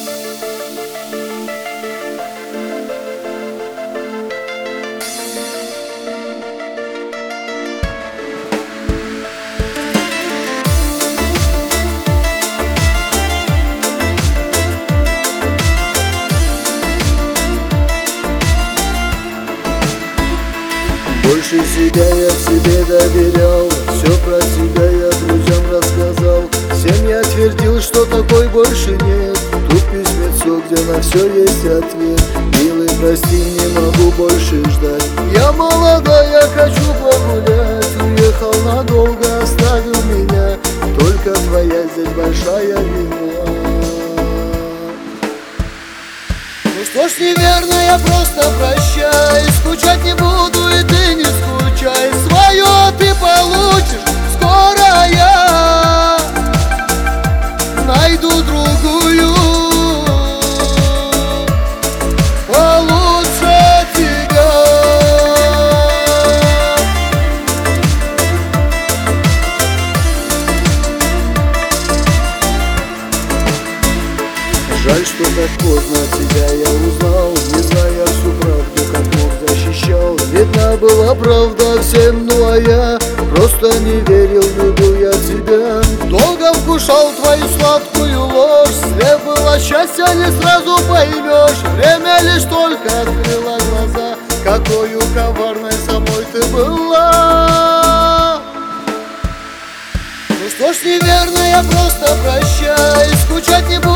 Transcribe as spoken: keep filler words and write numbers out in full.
Больше себя я себе доверял, все про себя я друзьям рассказал. Всем я твердил, что такой больше нет. Тут письмецо, где на все есть ответ. Милый, прости, не могу больше ждать. Я молодая, хочу погулять. Уехал надолго, оставил меня. Только твоя здесь большая вина. Ну что ж, неверно, я просто прощай. Скучать не буду, и ты не скучай. Свое ты получишь, скоро я найду другую получше тебя. Жаль, что так поздно тебя я узнал, не зная всю правду, как мог защищал. Видна была правда всем, ну а я просто не верил, любил я тебя. Долго вкушал твою сладкую ложь, слеп было счастье, не сразу поймешь. Время лишь только открыло глаза, какою коварной самой ты была. Ну что ж, неверно, я просто прощай. Скучать не буду,